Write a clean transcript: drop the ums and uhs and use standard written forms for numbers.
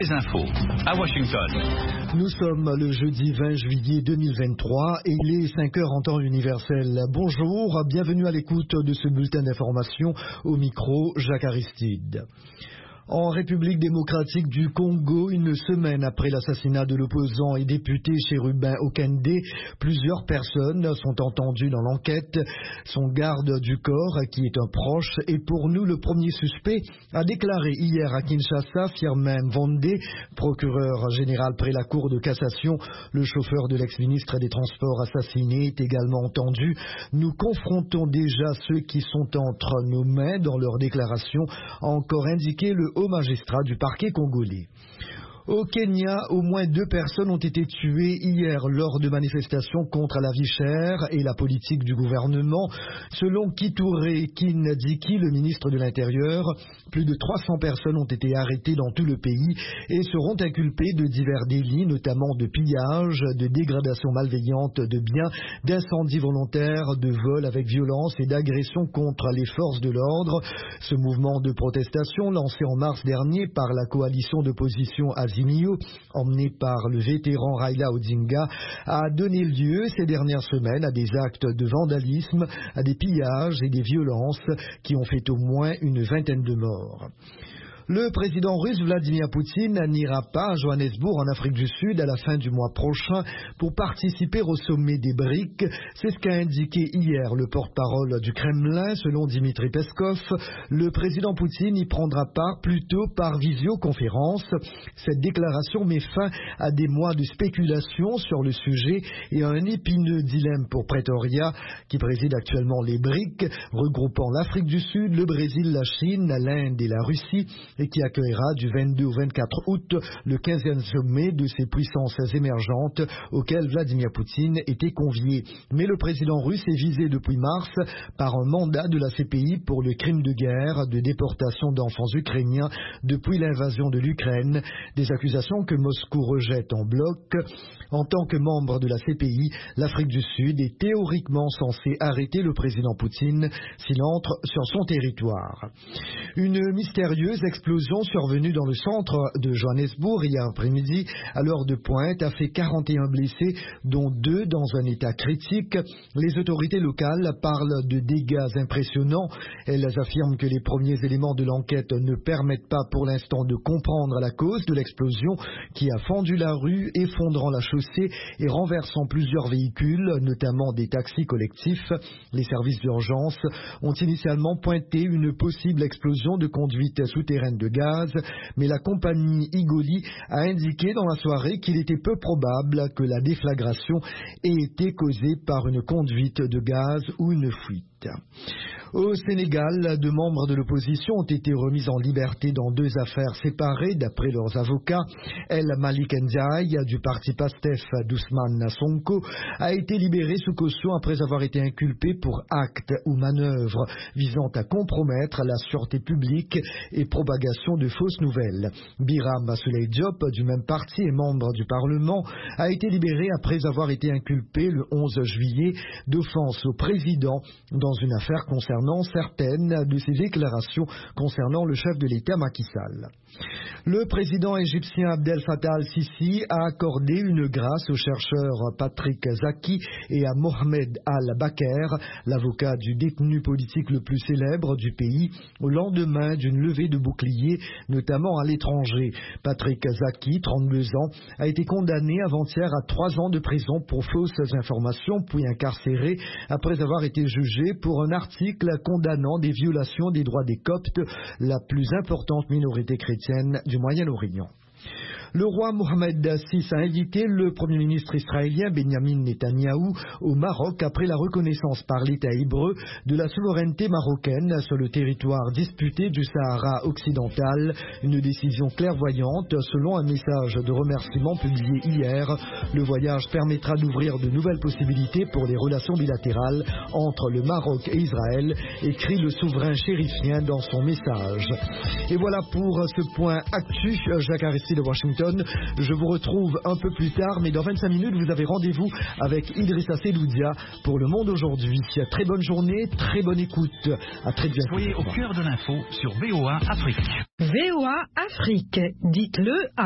Les infos à Washington. Nous sommes le jeudi 20 juillet 2023 et il est 5 heures en temps universel. Bonjour, bienvenue à l'écoute de ce bulletin d'information. Au micro, Jacques Aristide. En République démocratique du Congo, une semaine après l'assassinat de l'opposant et député Chérubin Okende, plusieurs personnes sont entendues dans l'enquête. Son garde du corps, qui est un proche, et pour nous le premier suspect, a déclaré hier à Kinshasa, Firmin Mvonde, procureur général près la Cour de cassation. Le chauffeur de l'ex-ministre des Transports assassiné est également entendu. Nous confrontons déjà ceux qui sont entre nos mains dans leur déclaration, a encore indiqué le haut magistrat du parquet congolais. Au Kenya, au moins 2 personnes ont été tuées hier lors de manifestations contre la vie chère et la politique du gouvernement. Selon Kithure Kindiki, le ministre de l'Intérieur, plus de 300 personnes ont été arrêtées dans tout le pays et seront inculpées de divers délits, notamment de pillage, de dégradation malveillante de biens, d'incendie volontaire, de vol avec violence et d'agression contre les forces de l'ordre. Ce mouvement de protestation, lancé en mars dernier par la coalition d'opposition Azimio, emmené par le vétéran Raila Odinga, a donné lieu ces dernières semaines à des actes de vandalisme, à des pillages et des violences qui ont fait au moins une vingtaine de morts. Le président russe Vladimir Poutine n'ira pas à Johannesburg en Afrique du Sud à la fin du mois prochain pour participer au sommet des BRICS. C'est ce qu'a indiqué hier le porte-parole du Kremlin. Selon Dmitri Peskov, le président Poutine y prendra part plutôt par visioconférence. Cette déclaration met fin à des mois de spéculation sur le sujet et à un épineux dilemme pour Pretoria, qui préside actuellement les BRICS, regroupant l'Afrique du Sud, le Brésil, la Chine, l'Inde et la Russie, et qui accueillera du 22 au 24 août le 15e sommet de ces puissances émergentes auquel Vladimir Poutine était convié. Mais le président russe est visé depuis mars par un mandat de la CPI pour le crime de guerre, de déportation d'enfants ukrainiens depuis l'invasion de l'Ukraine, des accusations que Moscou rejette en bloc. En tant que membre de la CPI, l'Afrique du Sud est théoriquement censée arrêter le président Poutine s'il entre sur son territoire. Une mystérieuse explosion survenue dans le centre de Johannesburg hier après-midi à l'heure de pointe a fait 41 blessés, dont 2 dans un état critique. Les autorités locales parlent de dégâts impressionnants. Elles affirment que les premiers éléments de l'enquête ne permettent pas pour l'instant de comprendre la cause de l'explosion qui a fendu la rue, effondrant la chaussée et renversant plusieurs véhicules, notamment des taxis collectifs. Les services d'urgence ont initialement pointé une possible explosion de conduite souterraine de gaz, mais la compagnie Igoli a indiqué dans la soirée qu'il était peu probable que la déflagration ait été causée par une conduite de gaz ou une fuite. Au Sénégal, 2 membres de l'opposition ont été remis en liberté dans 2 affaires séparées d'après leurs avocats. El Malik Ndiaye du parti Pastef d'Ousmane Sonko a été libéré sous caution après avoir été inculpé pour actes ou manœuvres visant à compromettre la sûreté publique et propagation de fausses nouvelles. Biram Souley Diop du même parti et membre du Parlement a été libéré après avoir été inculpé le 11 juillet d'offense au président dans une affaire concernant certaines de ses déclarations concernant le chef de l'État Macky Sall. Le président égyptien Abdel Fattah al-Sisi a accordé une grâce au chercheur Patrick Zaki et à Mohamed al-Baker, l'avocat du détenu politique le plus célèbre du pays, au lendemain d'une levée de boucliers, notamment à l'étranger. Patrick Zaki, 32 ans, a été condamné avant-hier à 3 ans de prison pour fausses informations, puis incarcéré après avoir été jugé pour un article condamnant des violations des droits des Coptes, la plus importante minorité chrétienne du Moyen-Orient. Le roi Mohamed VI a invité le Premier ministre israélien Benjamin Netanyahou au Maroc après la reconnaissance par l'État hébreu de la souveraineté marocaine sur le territoire disputé du Sahara occidental. Une décision clairvoyante selon un message de remerciement publié hier. Le voyage permettra d'ouvrir de nouvelles possibilités pour les relations bilatérales entre le Maroc et Israël, écrit le souverain chérifien dans son message. Et voilà pour ce point actu. Jacques Aristide de Washington. Je vous retrouve un peu plus tard, mais dans 25 minutes, vous avez rendez-vous avec Idrissa Seloudia pour Le Monde aujourd'hui. Très bonne journée, très bonne écoute. À très bientôt. Soyez au cœur de l'info sur VOA Afrique. VOA Afrique, dites-le à